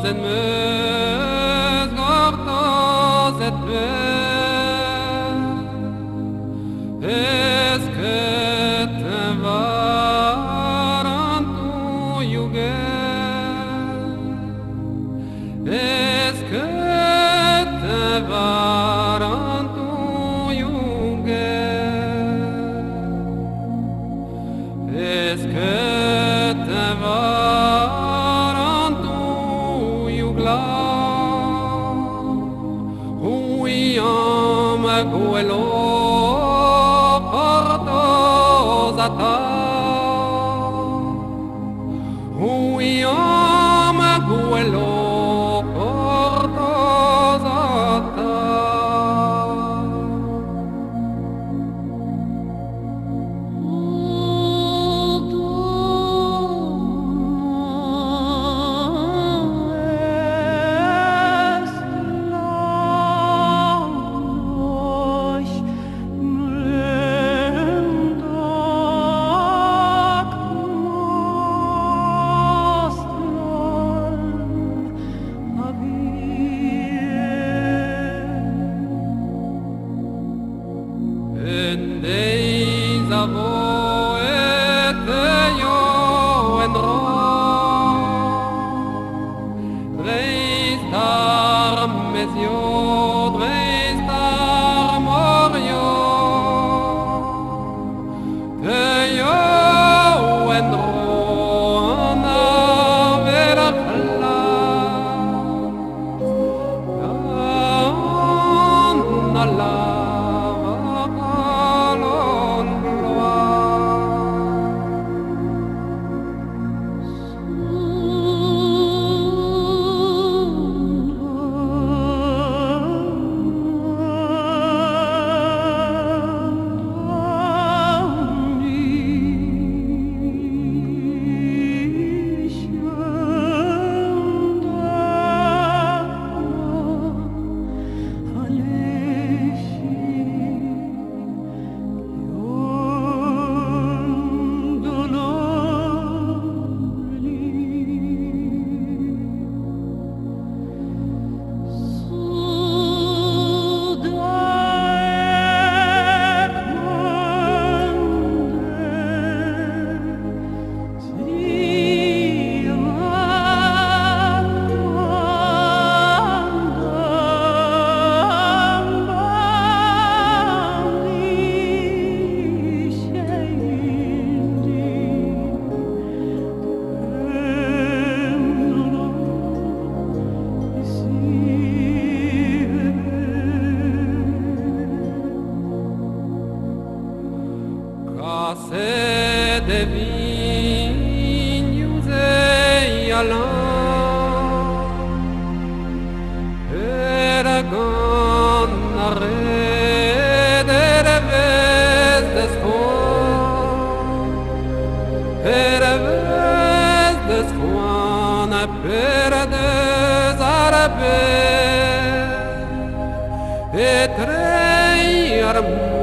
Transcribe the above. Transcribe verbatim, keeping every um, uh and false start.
en meus gortos et ver es que te varan tu yuger es que te varan tu yuger es que te varan tu yugla huyam quello portosata huyam quello portosata in days of oed yo en ro dreistar mesio dreistar morio te yo en ro na vera kla na la se de vignes et allant era ganare de reves d'escoin per reves d'escoin per des arabes et trei